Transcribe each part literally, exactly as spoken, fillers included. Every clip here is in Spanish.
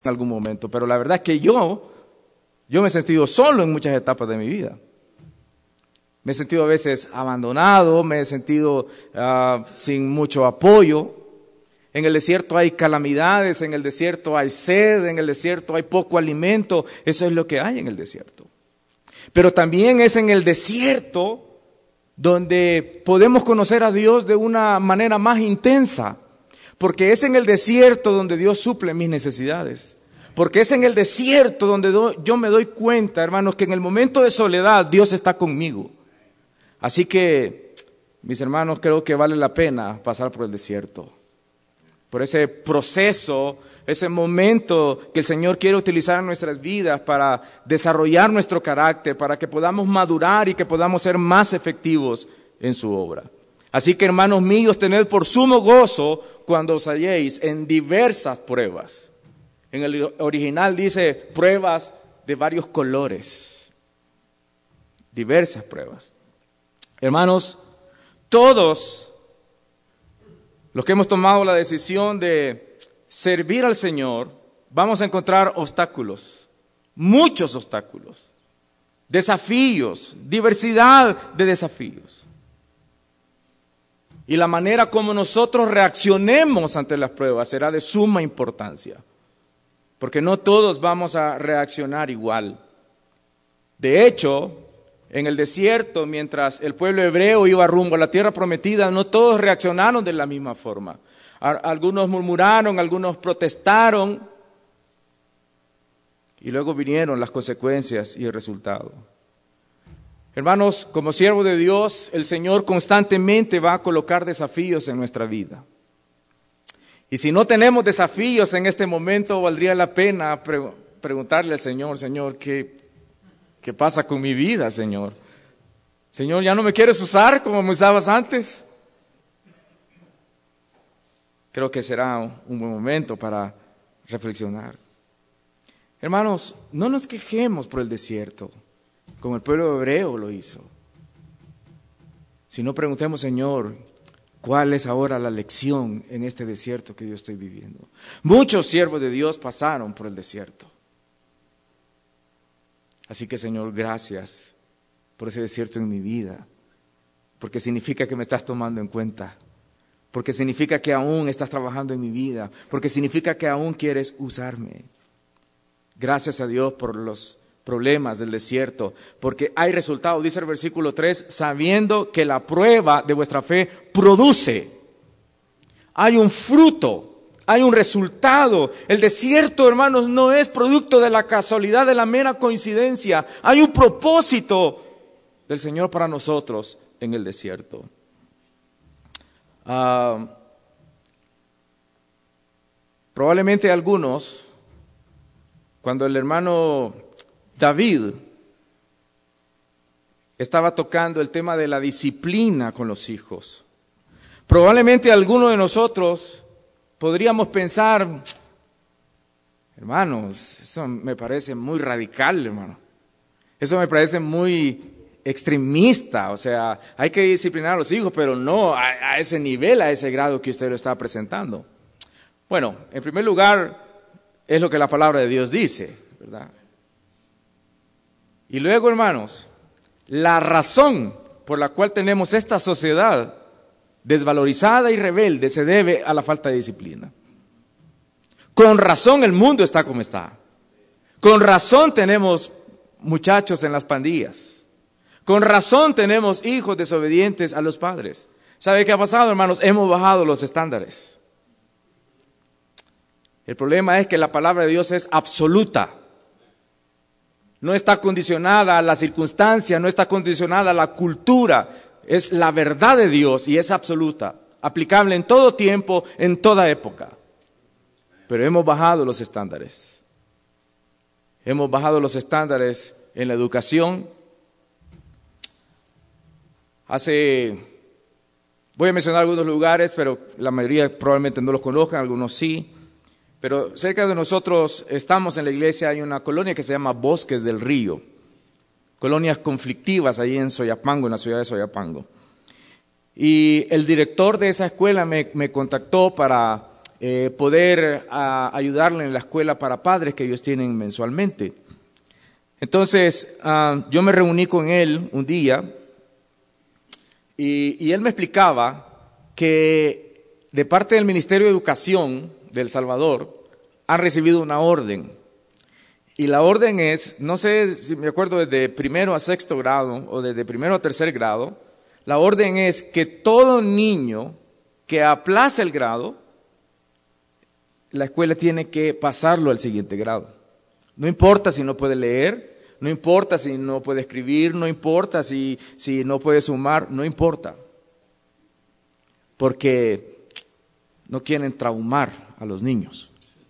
en algún momento, pero la verdad es que yo, yo me he sentido solo en muchas etapas de mi vida. Me he sentido a veces abandonado, me he sentido uh, sin mucho apoyo. En el desierto hay calamidades, en el desierto hay sed, en el desierto hay poco alimento. Eso es lo que hay en el desierto. Pero también es en el desierto donde podemos conocer a Dios de una manera más intensa. Porque es en el desierto donde Dios suple mis necesidades. Porque es en el desierto donde do, yo me doy cuenta, hermanos, que en el momento de soledad Dios está conmigo. Así que, mis hermanos, creo que vale la pena pasar por el desierto. Por ese proceso, ese momento que el Señor quiere utilizar en nuestras vidas para desarrollar nuestro carácter, para que podamos madurar y que podamos ser más efectivos en su obra. Así que, hermanos míos, tened por sumo gozo cuando os halléis en diversas pruebas. En el original dice pruebas de varios colores. Diversas pruebas. Hermanos, todos los que hemos tomado la decisión de servir al Señor, vamos a encontrar obstáculos, muchos obstáculos, desafíos, diversidad de desafíos. Y la manera como nosotros reaccionemos ante las pruebas será de suma importancia, porque no todos vamos a reaccionar igual. De hecho, en el desierto, mientras el pueblo hebreo iba rumbo a la tierra prometida, no todos reaccionaron de la misma forma. Algunos murmuraron, algunos protestaron, y luego vinieron las consecuencias y el resultado. Hermanos, como siervo de Dios, el Señor constantemente va a colocar desafíos en nuestra vida. Y si no tenemos desafíos en este momento, valdría la pena pre- preguntarle al Señor, Señor, ¿qué, qué pasa con mi vida, Señor? Señor, ¿ya no me quieres usar como me usabas antes? Creo que será un buen momento para reflexionar. Hermanos, no nos quejemos por el desierto, como el pueblo hebreo lo hizo. Si no, preguntemos, Señor, ¿cuál es ahora la lección en este desierto que yo estoy viviendo? Muchos siervos de Dios pasaron por el desierto. Así que, Señor, gracias por ese desierto en mi vida, porque significa que me estás tomando en cuenta, porque significa que aún estás trabajando en mi vida, porque significa que aún quieres usarme. Gracias a Dios por los problemas del desierto, porque hay resultados, dice el versículo tres, sabiendo que la prueba de vuestra fe produce. Hay un fruto, hay un resultado. El desierto, hermanos, no es producto de la casualidad, de la mera coincidencia. Hay un propósito del Señor para nosotros en el desierto. Uh, probablemente algunos, cuando el hermano David estaba tocando el tema de la disciplina con los hijos, probablemente algunos de nosotros podríamos pensar, hermanos, eso me parece muy radical, hermano. Eso me parece muy extremista, o sea, hay que disciplinar a los hijos, pero no a, a ese nivel, a ese grado que usted lo está presentando. Bueno, en primer lugar, es lo que la palabra de Dios dice, ¿verdad? Y luego, hermanos, la razón por la cual tenemos esta sociedad desvalorizada y rebelde se debe a la falta de disciplina. Con razón el mundo está como está. Con razón tenemos muchachos en las pandillas. Con razón tenemos hijos desobedientes a los padres. ¿Sabe qué ha pasado, hermanos? Hemos bajado los estándares. El problema es que la palabra de Dios es absoluta. No está condicionada a la circunstancia, no está condicionada a la cultura. Es la verdad de Dios y es absoluta, aplicable en todo tiempo, en toda época. Pero hemos bajado los estándares. Hemos bajado los estándares en la educación. Hace, voy a mencionar algunos lugares, pero la mayoría probablemente no los conozcan, algunos sí. Pero cerca de nosotros estamos en la iglesia, hay una colonia que se llama Bosques del Río. Colonias conflictivas allí en Soyapango, en la ciudad de Soyapango. Y el director de esa escuela me, me contactó para eh, poder a, ayudarle en la escuela para padres que ellos tienen mensualmente. Entonces, uh, yo me reuní con él un día y, y él me explicaba que de parte del Ministerio de Educación de El Salvador han recibido una orden. Y la orden es, no sé si me acuerdo desde primero a sexto grado o desde primero a tercer grado, la orden es que todo niño que aplace el grado, la escuela tiene que pasarlo al siguiente grado. No importa si no puede leer, no importa si no puede escribir, no importa si, si no puede sumar, no importa. Porque no quieren traumar a los niños.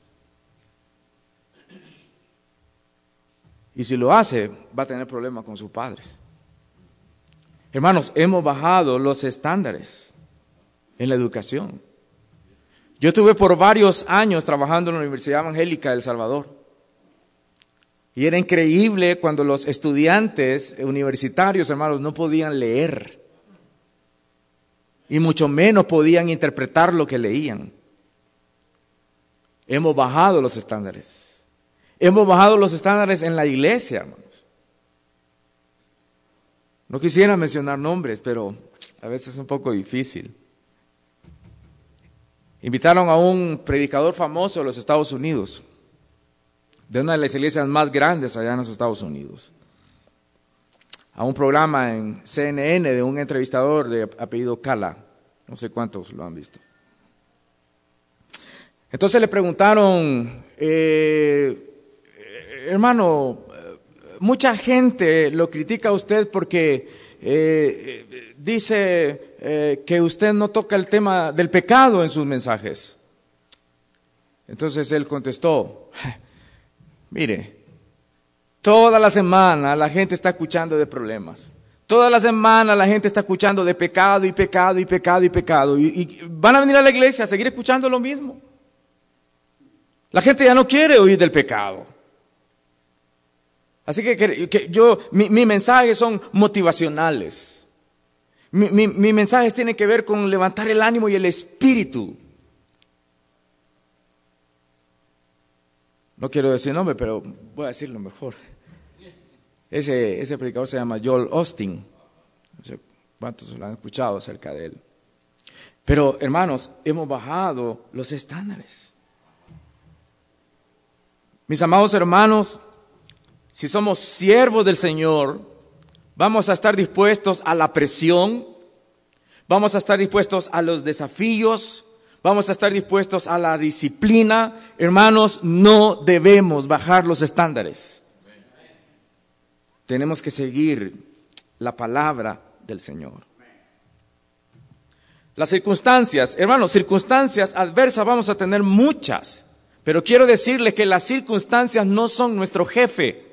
Y si lo hace, va a tener problemas con sus padres. Hermanos, hemos bajado los estándares en la educación. Yo estuve por varios años trabajando en la Universidad Evangélica de El Salvador. Y era increíble cuando los estudiantes universitarios, hermanos, no podían leer. Y mucho menos podían interpretar lo que leían. Hemos bajado los estándares. Hemos bajado los estándares en la iglesia, hermanos. No quisiera mencionar nombres, pero a veces es un poco difícil. Invitaron a un predicador famoso de los Estados Unidos, de una de las iglesias más grandes allá en los Estados Unidos, a un programa en C N N de un entrevistador de apellido Cala. No sé cuántos lo han visto. Entonces le preguntaron, eh, hermano, mucha gente lo critica a usted porque eh, dice eh, que usted no toca el tema del pecado en sus mensajes. Entonces él contestó, mire, toda la semana la gente está escuchando de problemas. Toda la semana la gente está escuchando de pecado y pecado y pecado y pecado. Y, y van a venir a la iglesia a seguir escuchando lo mismo. La gente ya no quiere oír del pecado. Así que, que, que yo, mi, mi mensajes son motivacionales. Mi, mi, mi mensajes tienen que ver con levantar el ánimo y el espíritu. No quiero decir nombre, pero voy a decirlo mejor. Ese, ese predicador se llama Joel Osteen. No sé cuántos lo han escuchado acerca de él. Pero, hermanos, hemos bajado los estándares. Mis amados hermanos, si somos siervos del Señor, vamos a estar dispuestos a la presión, vamos a estar dispuestos a los desafíos, vamos a estar dispuestos a la disciplina. Hermanos, no debemos bajar los estándares. Tenemos que seguir la palabra del Señor. Las circunstancias, hermanos, circunstancias adversas vamos a tener muchas, pero quiero decirles que las circunstancias no son nuestro jefe.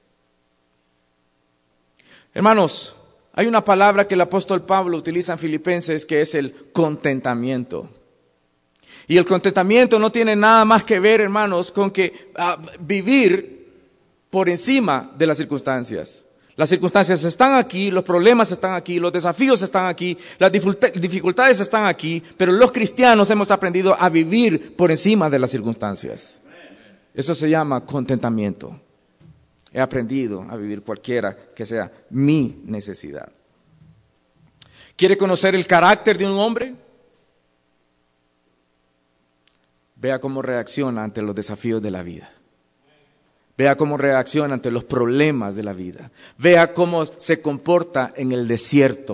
Hermanos, hay una palabra que el apóstol Pablo utiliza en Filipenses que es el contentamiento. Y el contentamiento no tiene nada más que ver, hermanos, con que uh, vivir por encima de las circunstancias. Las circunstancias están aquí, los problemas están aquí, los desafíos están aquí, las dificultades están aquí, pero los cristianos hemos aprendido a vivir por encima de las circunstancias. Eso se llama contentamiento. He aprendido a vivir cualquiera que sea mi necesidad. ¿Quiere conocer el carácter de un hombre? Vea cómo reacciona ante los desafíos de la vida. Vea cómo reacciona ante los problemas de la vida. Vea cómo se comporta en el desierto.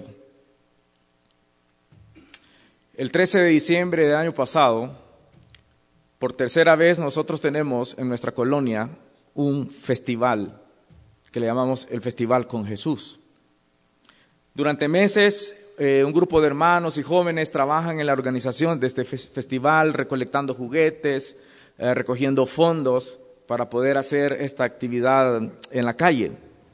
El trece de diciembre del año pasado, por tercera vez nosotros tenemos en nuestra colonia un festival que le llamamos el Festival con Jesús. Durante meses, eh, un grupo de hermanos y jóvenes trabajan en la organización de este fe- festival, recolectando juguetes, eh, recogiendo fondos para poder hacer esta actividad en la calle.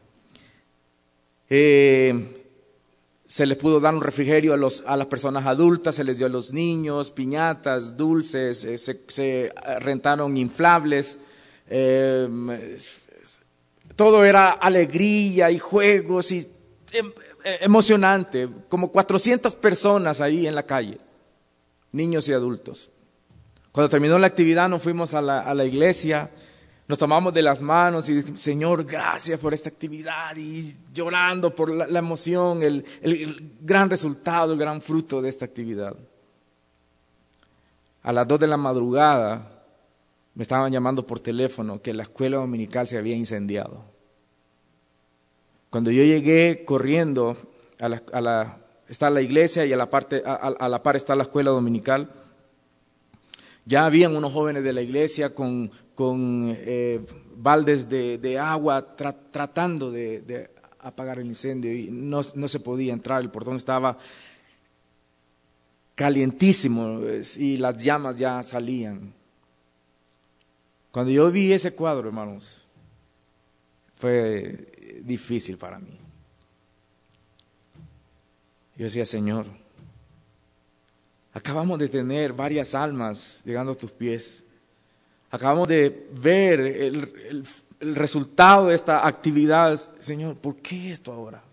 Eh, se les pudo dar un refrigerio a, los, a las personas adultas, se les dio a los niños, piñatas, dulces, eh, se, se rentaron inflables. Eh, todo era alegría y juegos y eh, emocionante, como cuatrocientas personas ahí en la calle, niños y adultos. Cuando terminó la actividad nos fuimos a la, a la iglesia, nos tomamos de las manos y dijimos, Señor, gracias por esta actividad, y llorando por la, la emoción, el, el, el gran resultado, el gran fruto de esta actividad. A las dos de la madrugada me estaban llamando por teléfono que la escuela dominical se había incendiado. Cuando yo llegué corriendo, a la, a la, está la iglesia y a la, parte, a, a la par está la escuela dominical, ya habían unos jóvenes de la iglesia con, con eh, baldes de, de agua tra, tratando de, de apagar el incendio y no, no se podía entrar, el portón estaba calientísimo y las llamas ya salían. Cuando yo vi ese cuadro, hermanos, fue difícil para mí. Yo decía, Señor, acabamos de tener varias almas llegando a tus pies. Acabamos de ver el, el, el resultado de esta actividad. Señor, ¿por qué esto ahora?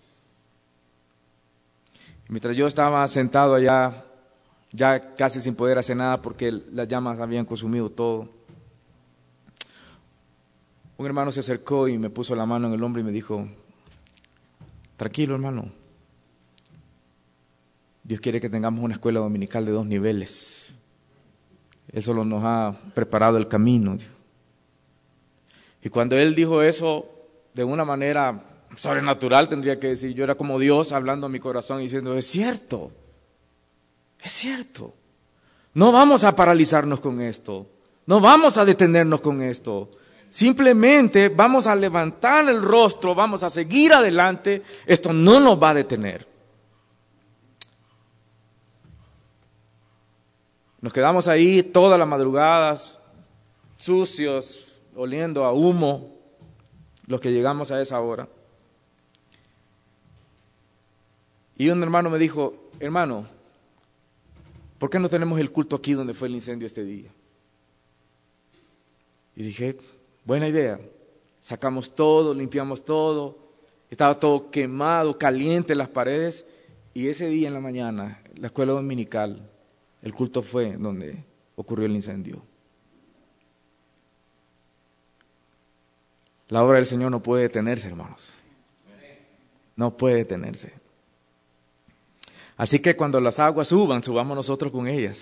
Y mientras yo estaba sentado allá, ya casi sin poder hacer nada porque las llamas habían consumido todo, un hermano se acercó y me puso la mano en el hombro y me dijo, tranquilo, hermano, Dios quiere que tengamos una escuela dominical de dos niveles. Él solo nos ha preparado el camino. Y cuando él dijo eso, de una manera sobrenatural, tendría que decir, yo era como Dios hablando a mi corazón y diciendo, es cierto, es cierto. No vamos a paralizarnos con esto, no vamos a detenernos con esto. Simplemente vamos a levantar el rostro, vamos a seguir adelante, esto no nos va a detener. Nos quedamos ahí todas las madrugadas, sucios, oliendo a humo, los que llegamos a esa hora. Y un hermano me dijo, hermano, ¿por qué no tenemos el culto aquí donde fue el incendio este día? Y dije, buena idea. Sacamos todo, limpiamos todo, estaba todo quemado, caliente las paredes, y ese día en la mañana, la escuela dominical, el culto fue donde ocurrió el incendio. La obra del Señor no puede detenerse, hermanos. No puede detenerse. Así que cuando las aguas suban, subamos nosotros con ellas.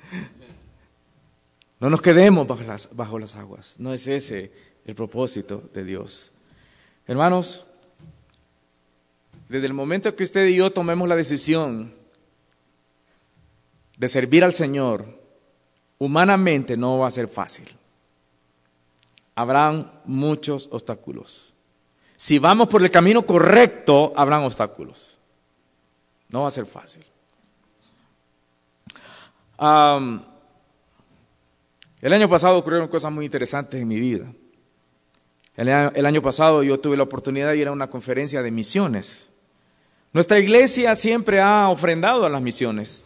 No nos quedemos bajo las, bajo las aguas. No es ese el propósito de Dios. Hermanos, desde el momento que usted y yo tomemos la decisión de servir al Señor, humanamente no va a ser fácil. Habrán muchos obstáculos. Si vamos por el camino correcto, habrán obstáculos. No va a ser fácil. Um, el año pasado ocurrieron cosas muy interesantes en mi vida. El, el año pasado yo tuve la oportunidad de ir a una conferencia de misiones. Nuestra iglesia siempre ha ofrendado a las misiones.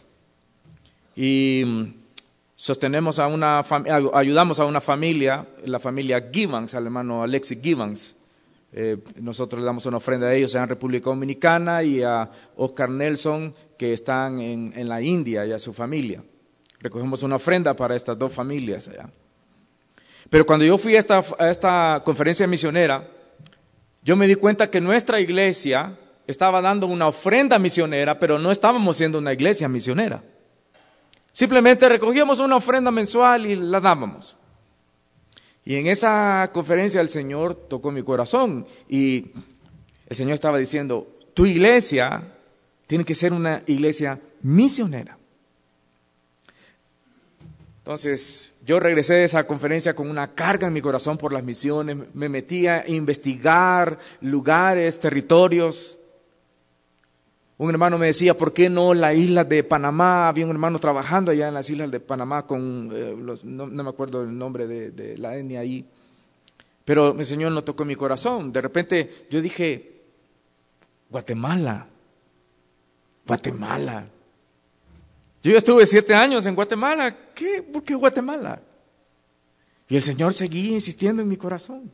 Y sostenemos a una ayudamos a una familia, la familia Givens, al hermano Alexis Givens. Eh, nosotros le damos una ofrenda a ellos en República Dominicana y a Oscar Nelson, que están en, en la India, y a su familia. Recogemos una ofrenda para estas dos familias allá. Pero cuando yo fui a esta, a esta conferencia misionera, yo me di cuenta que nuestra iglesia estaba dando una ofrenda misionera, pero no estábamos siendo una iglesia misionera. Simplemente recogíamos una ofrenda mensual y la dábamos. Y en esa conferencia el Señor tocó mi corazón y el Señor estaba diciendo, tu iglesia tiene que ser una iglesia misionera. Entonces yo regresé de esa conferencia con una carga en mi corazón por las misiones, me metí a investigar lugares, territorios. Un hermano me decía, ¿por qué no las islas de Panamá? Había un hermano trabajando allá en las islas de Panamá con, eh, los, no, no me acuerdo el nombre de, de la etnia ahí. Pero el Señor no tocó mi corazón. De repente yo dije, Guatemala, Guatemala. Yo ya estuve siete años en Guatemala. ¿Qué? ¿Por qué Guatemala? Y el Señor seguía insistiendo en mi corazón.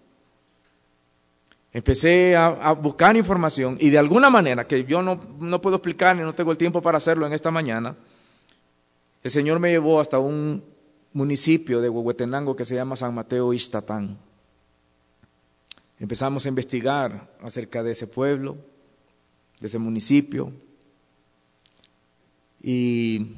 Empecé a, a buscar información y de alguna manera, que yo no, no puedo explicar ni no tengo el tiempo para hacerlo en esta mañana, el Señor me llevó hasta un, municipio de Huehuetenango que se llama San Mateo Ixtatán. Empezamos a investigar acerca de ese pueblo, de ese municipio, y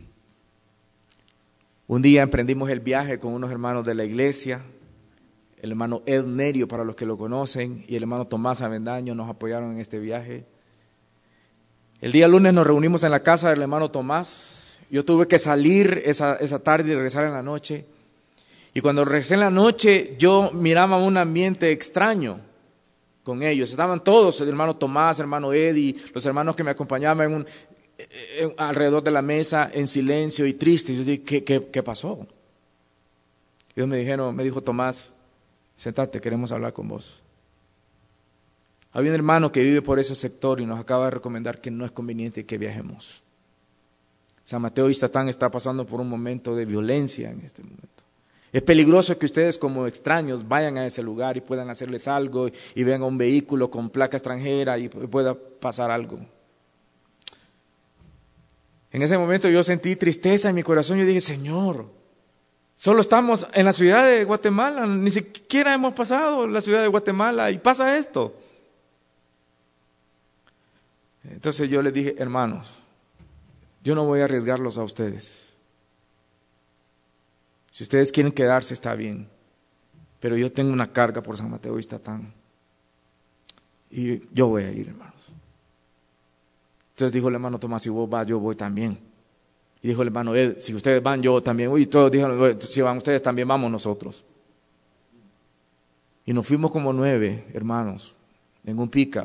un día emprendimos el viaje con unos hermanos de la iglesia. El hermano Ed Nerio, para los que lo conocen, y el hermano Tomás Avendaño nos apoyaron en este viaje. El día lunes nos reunimos en la casa del hermano Tomás. Yo tuve que salir esa, esa tarde y regresar en la noche. Y cuando regresé en la noche, yo miraba un ambiente extraño con ellos. Estaban todos, el hermano Tomás, el hermano Eddie, los hermanos que me acompañaban en un, en, alrededor de la mesa, en silencio y tristes. Yo dije, ¿qué, qué, qué pasó? Ellos me dijeron, me dijo Tomás, sentate, queremos hablar con vos. Había un hermano que vive por ese sector y nos acaba de recomendar que no es conveniente que viajemos. San Mateo Ixtatán está pasando por un momento de violencia en este momento. Es peligroso que ustedes como extraños vayan a ese lugar y puedan hacerles algo y venga un vehículo con placa extranjera y pueda pasar algo. En ese momento yo sentí tristeza en mi corazón. Yo dije, Señor, solo estamos en la ciudad de Guatemala, ni siquiera hemos pasado la ciudad de Guatemala y pasa esto. Entonces yo les dije, hermanos, yo no voy a arriesgarlos a ustedes. Si ustedes quieren quedarse está bien, pero yo tengo una carga por San Mateo Ixtatán y yo voy a ir, hermanos. Entonces dijo el hermano Tomás, si vos vas, yo voy también. Y dijo el hermano Ed, si ustedes van, yo también. Y todos dijeron, si van ustedes, también vamos nosotros. Y nos fuimos como nueve hermanos en un pick-up.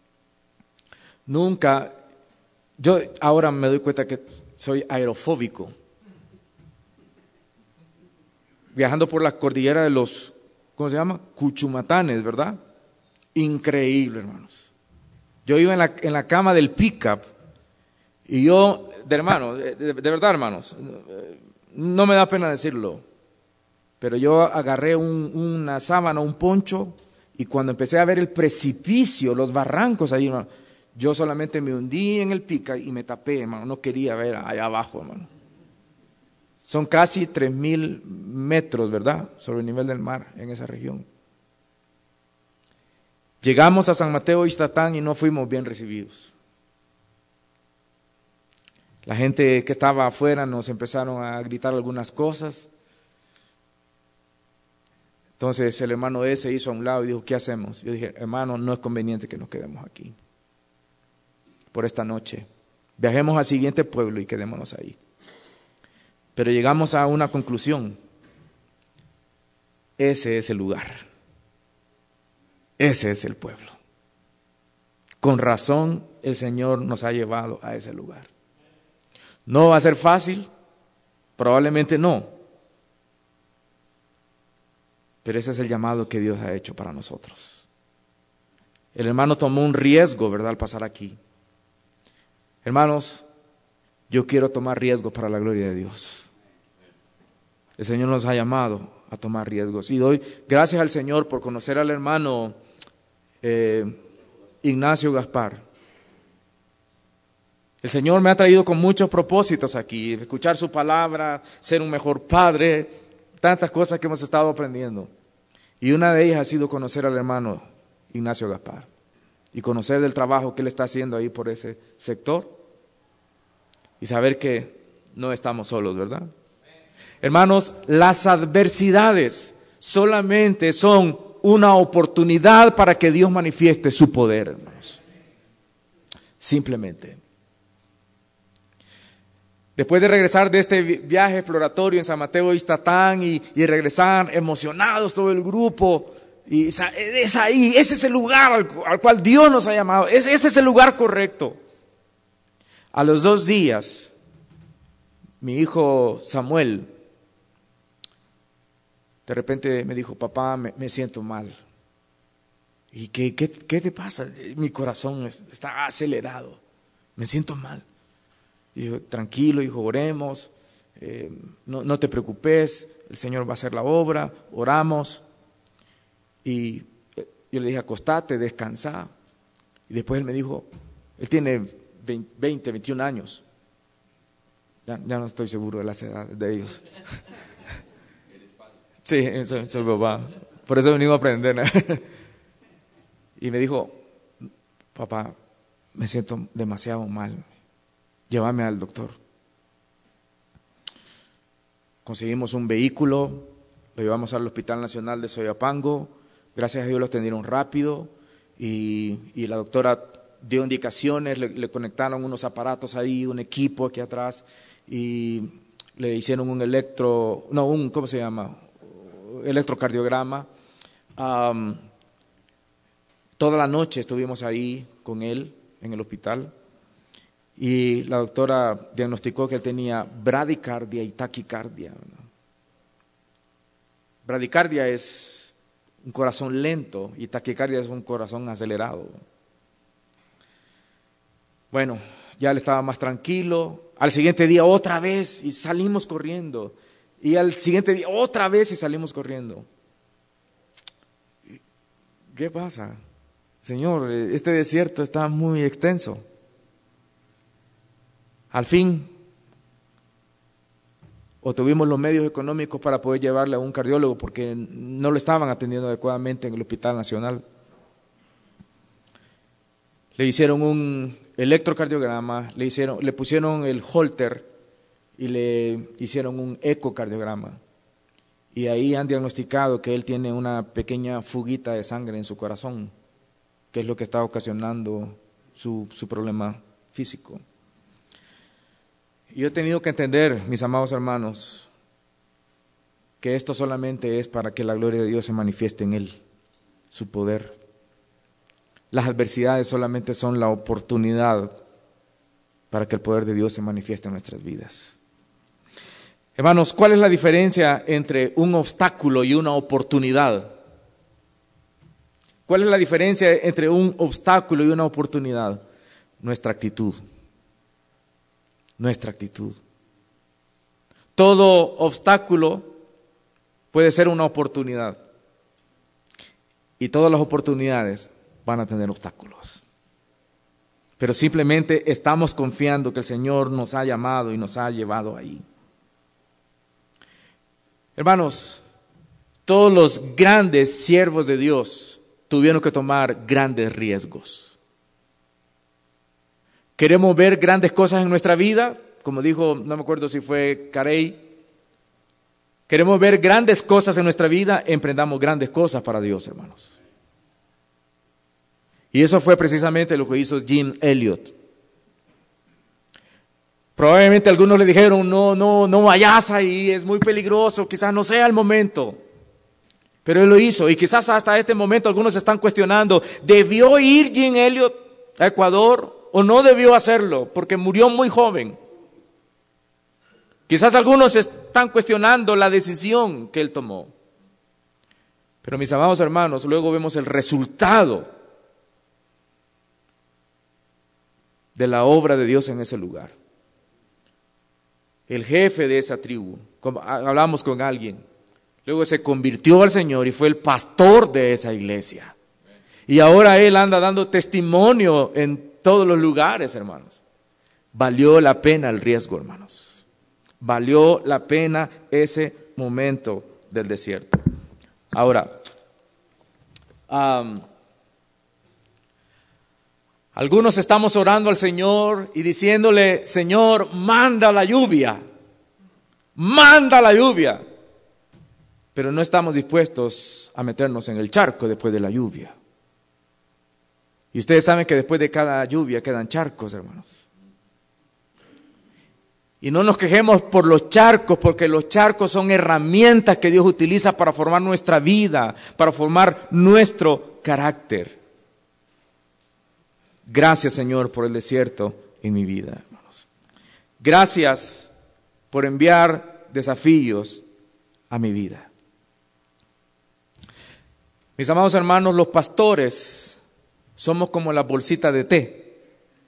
Nunca, yo ahora me doy cuenta que soy aerofóbico. Viajando por la cordillera de los, ¿cómo se llama? Cuchumatanes, ¿verdad? Increíble, hermanos. Yo iba en la, en la cama del pick-up y yo, de hermano, de, de, de verdad, hermanos, no me da pena decirlo, pero yo agarré un, una sábana, un poncho, y cuando empecé a ver el precipicio, los barrancos ahí, hermano, yo solamente me hundí en el pick-up y me tapé, hermano, no quería ver allá abajo, hermano. Son casi tres mil metros, ¿verdad?, sobre el nivel del mar en esa región. Llegamos a San Mateo Ixtatán y no fuimos bien recibidos. La gente que estaba afuera nos empezaron a gritar algunas cosas. Entonces el hermano E se hizo a un lado y dijo, ¿qué hacemos? Yo dije, hermano, no es conveniente que nos quedemos aquí por esta noche. Viajemos al siguiente pueblo y quedémonos ahí. Pero llegamos a una conclusión. Ese es el lugar. Ese es el pueblo. Con razón el Señor nos ha llevado a ese lugar. ¿No va a ser fácil? Probablemente no. Pero ese es el llamado que Dios ha hecho para nosotros. El hermano tomó un riesgo, ¿verdad?, al pasar aquí. Hermanos, yo quiero tomar riesgo para la gloria de Dios. El Señor nos ha llamado a tomar riesgos. Y doy gracias al Señor por conocer al hermano eh, Ignacio Gaspar. El Señor me ha traído con muchos propósitos aquí. Escuchar su palabra, ser un mejor padre, tantas cosas que hemos estado aprendiendo. Y una de ellas ha sido conocer al hermano Ignacio Gaspar. Y conocer del trabajo que él está haciendo ahí por ese sector. Y saber que no estamos solos, ¿verdad? Hermanos, las adversidades solamente son una oportunidad para que Dios manifieste su poder, hermanos. Simplemente. Después de regresar de este viaje exploratorio en San Mateo Ixtatán y, y regresar emocionados todo el grupo, y es ahí, ese es el lugar al, al cual Dios nos ha llamado, ese, ese es el lugar correcto. A los dos días, mi hijo Samuel de repente me dijo, papá, me, me siento mal. ¿Y qué, qué, qué te pasa? Mi corazón está acelerado, me siento mal. Y dijo, tranquilo, hijo, oremos, eh, no, no te preocupes, el Señor va a hacer la obra, oramos. Y yo le dije, acostate, descansa. Y después él me dijo, él tiene veinte, veintiún años. Ya, ya no estoy seguro de las edades de ellos. Sí, soy, soy papá. Por eso venimos a aprender, ¿no? Y me dijo, papá, me siento demasiado mal. Llévame al doctor. Conseguimos un vehículo, lo llevamos al Hospital Nacional de Soyapango. Gracias a Dios lo atendieron rápido y, y la doctora dio indicaciones, le, le conectaron unos aparatos ahí, un equipo aquí atrás y le hicieron un electro, no, un, ¿cómo se llama? Electrocardiograma. Um, toda la noche estuvimos ahí con él en el hospital y la doctora diagnosticó que él tenía bradicardia y taquicardia. Bradicardia es un corazón lento y taquicardia es un corazón acelerado. Bueno, ya él estaba más tranquilo. Al siguiente día otra vez y salimos corriendo. Y al siguiente día otra vez y salimos corriendo. ¿Qué pasa? Señor, este desierto está muy extenso. Al fin, obtuvimos los medios económicos para poder llevarle a un cardiólogo porque no lo estaban atendiendo adecuadamente en el Hospital Nacional. Le hicieron un electrocardiograma, le, hicieron, le pusieron el Holter y le hicieron un ecocardiograma. Y ahí han diagnosticado que él tiene una pequeña fuguita de sangre en su corazón, que es lo que está ocasionando su, su problema físico. Y yo he tenido que entender, mis amados hermanos, que esto solamente es para que la gloria de Dios se manifieste en él, su poder. Las adversidades solamente son la oportunidad para que el poder de Dios se manifieste en nuestras vidas. Hermanos, ¿cuál es la diferencia entre un obstáculo y una oportunidad? ¿Cuál es la diferencia entre un obstáculo y una oportunidad? Nuestra actitud. Nuestra actitud. Todo obstáculo puede ser una oportunidad. Y todas las oportunidades van a tener obstáculos. Pero simplemente estamos confiando que el Señor nos ha llamado y nos ha llevado ahí. Hermanos, todos los grandes siervos de Dios tuvieron que tomar grandes riesgos. Queremos ver grandes cosas en nuestra vida, como dijo, no me acuerdo si fue Carey. Queremos ver grandes cosas en nuestra vida, emprendamos grandes cosas para Dios, hermanos. Y eso fue precisamente lo que hizo Jim Elliot. Probablemente algunos le dijeron, no, no, no vayas ahí, es muy peligroso, quizás no sea el momento. Pero él lo hizo y quizás hasta este momento algunos se están cuestionando, ¿debió ir Jim Elliot a Ecuador o no debió hacerlo? Porque murió muy joven. Quizás algunos están cuestionando la decisión que él tomó. Pero mis amados hermanos, luego vemos el resultado de la obra de Dios en ese lugar. El jefe de esa tribu, como hablamos con alguien, luego se convirtió al Señor y fue el pastor de esa iglesia. Y ahora él anda dando testimonio en todos los lugares, hermanos. Valió la pena el riesgo, hermanos. Valió la pena ese momento del desierto. Ahora, um, algunos estamos orando al Señor y diciéndole, Señor, manda la lluvia, manda la lluvia. Pero no estamos dispuestos a meternos en el charco después de la lluvia. Y ustedes saben que después de cada lluvia quedan charcos, hermanos. Y no nos quejemos por los charcos, porque los charcos son herramientas que Dios utiliza para formar nuestra vida, para formar nuestro carácter. Gracias, Señor, por el desierto en mi vida, hermanos. Gracias por enviar desafíos a mi vida. Mis amados hermanos, los pastores somos como la bolsita de té.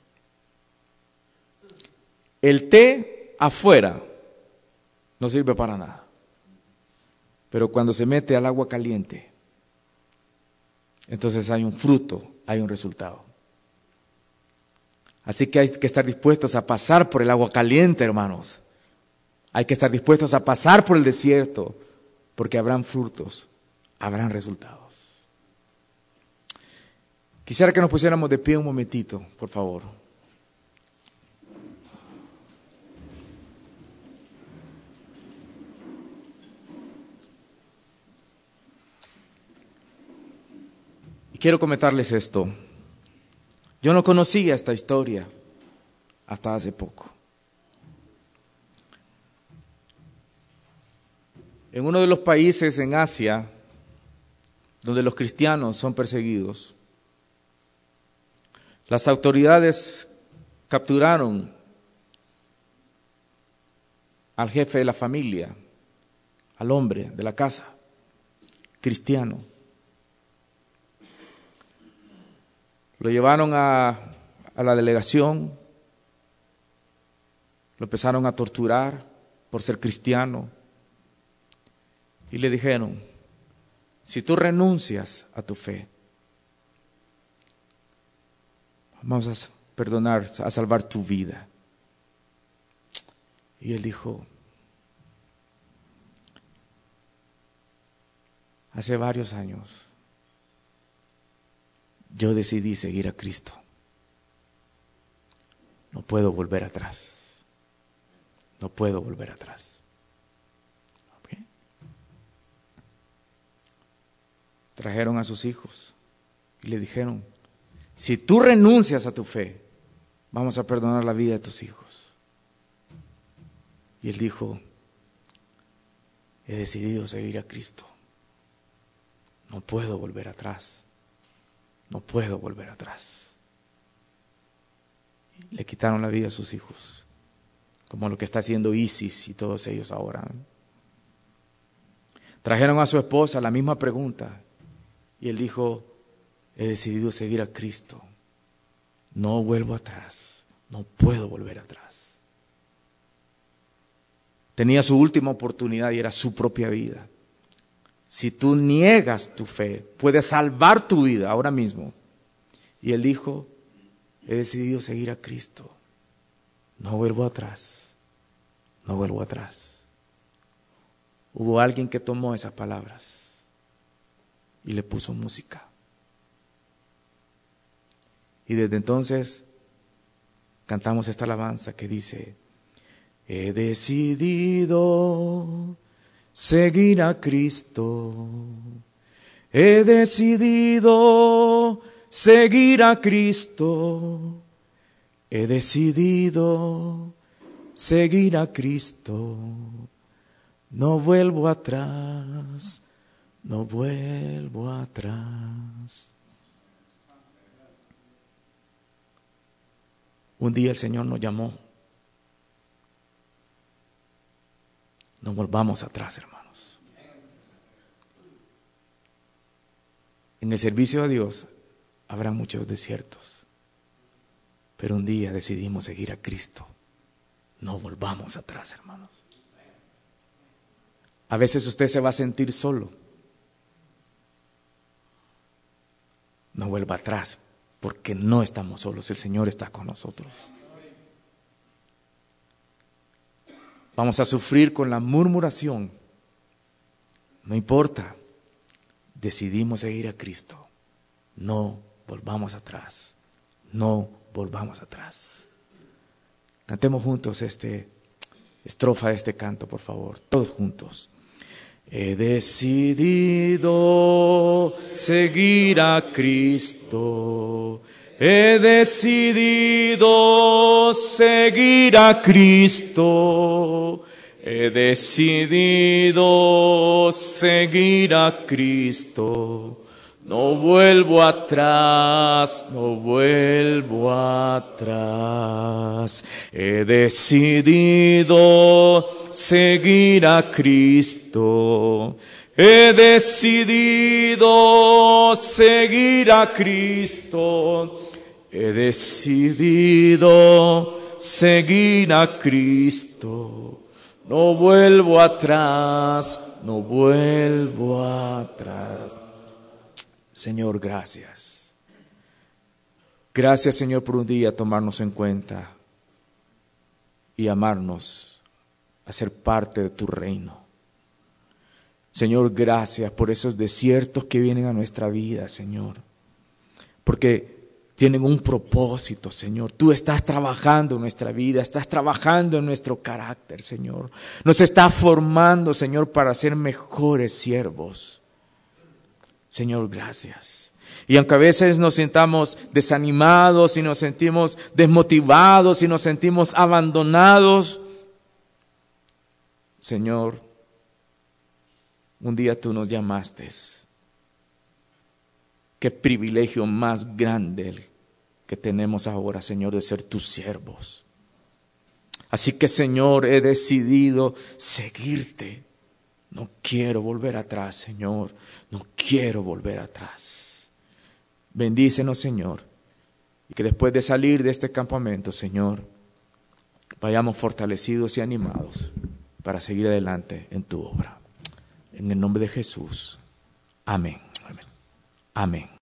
El té afuera no sirve para nada. Pero cuando se mete al agua caliente, entonces hay un fruto, hay un resultado. Así que hay que estar dispuestos a pasar por el agua caliente, hermanos. Hay que estar dispuestos a pasar por el desierto porque habrán frutos, habrán resultados. Quisiera que nos pusiéramos de pie un momentito, por favor. Y quiero comentarles esto. Yo no conocía esta historia hasta hace poco. En uno de los países en Asia donde los cristianos son perseguidos, las autoridades capturaron al jefe de la familia, al hombre de la casa, cristiano. Lo llevaron a, a la delegación, lo empezaron a torturar por ser cristiano y le dijeron, si tú renuncias a tu fe, vamos a perdonar, a salvar tu vida. Y él dijo, hace varios años yo decidí seguir a Cristo. No puedo volver atrás. No puedo volver atrás. ¿Okay? Trajeron a sus hijos y le dijeron, si tú renuncias a tu fe, vamos a perdonar la vida de tus hijos. Y él dijo, he decidido seguir a Cristo. No puedo volver atrás. No puedo volver atrás. Le quitaron la vida a sus hijos, como lo que está haciendo ISIS y todos ellos ahora. Trajeron a su esposa la misma pregunta y él dijo, he decidido seguir a Cristo. No vuelvo atrás. No puedo volver atrás. Tenía su última oportunidad y era su propia vida. Si tú niegas tu fe, puedes salvar tu vida ahora mismo. Y él dijo, he decidido seguir a Cristo. No vuelvo atrás. No vuelvo atrás. Hubo alguien que tomó esas palabras y le puso música. Y desde entonces cantamos esta alabanza que dice, he decidido seguir a Cristo, he decidido seguir a Cristo, he decidido seguir a Cristo, no vuelvo atrás, no vuelvo atrás. Un día el Señor nos llamó. No volvamos atrás, hermanos. En el servicio a Dios habrá muchos desiertos, pero un día decidimos seguir a Cristo. No volvamos atrás, hermanos. A veces usted se va a sentir solo. No vuelva atrás, porque no estamos solos, el Señor está con nosotros. Vamos a sufrir con la murmuración. No importa. Decidimos seguir a Cristo. No volvamos atrás. No volvamos atrás. Cantemos juntos este estrofa de este canto, por favor. Todos juntos. He decidido seguir a Cristo. He decidido seguir a Cristo. He decidido seguir a Cristo. No vuelvo atrás, no vuelvo atrás. He decidido seguir a Cristo. He decidido seguir a Cristo. He decidido seguir a Cristo. No vuelvo atrás, no vuelvo atrás. Señor, gracias. Gracias, Señor, por un día tomarnos en cuenta y amarnos a ser parte de tu reino. Señor, gracias por esos desiertos que vienen a nuestra vida, Señor. Porque tienen un propósito, Señor. Tú estás trabajando en nuestra vida, estás trabajando en nuestro carácter, Señor. Nos estás formando, Señor, para ser mejores siervos. Señor, gracias. Y aunque a veces nos sintamos desanimados y nos sentimos desmotivados y nos sentimos abandonados, Señor, un día tú nos llamaste. Qué privilegio más grande que tenemos ahora, Señor, de ser tus siervos. Así que, Señor, he decidido seguirte. No quiero volver atrás, Señor. No quiero volver atrás. Bendícenos, Señor. Y que después de salir de este campamento, Señor, vayamos fortalecidos y animados para seguir adelante en tu obra. En el nombre de Jesús. Amén. Amén. Amén.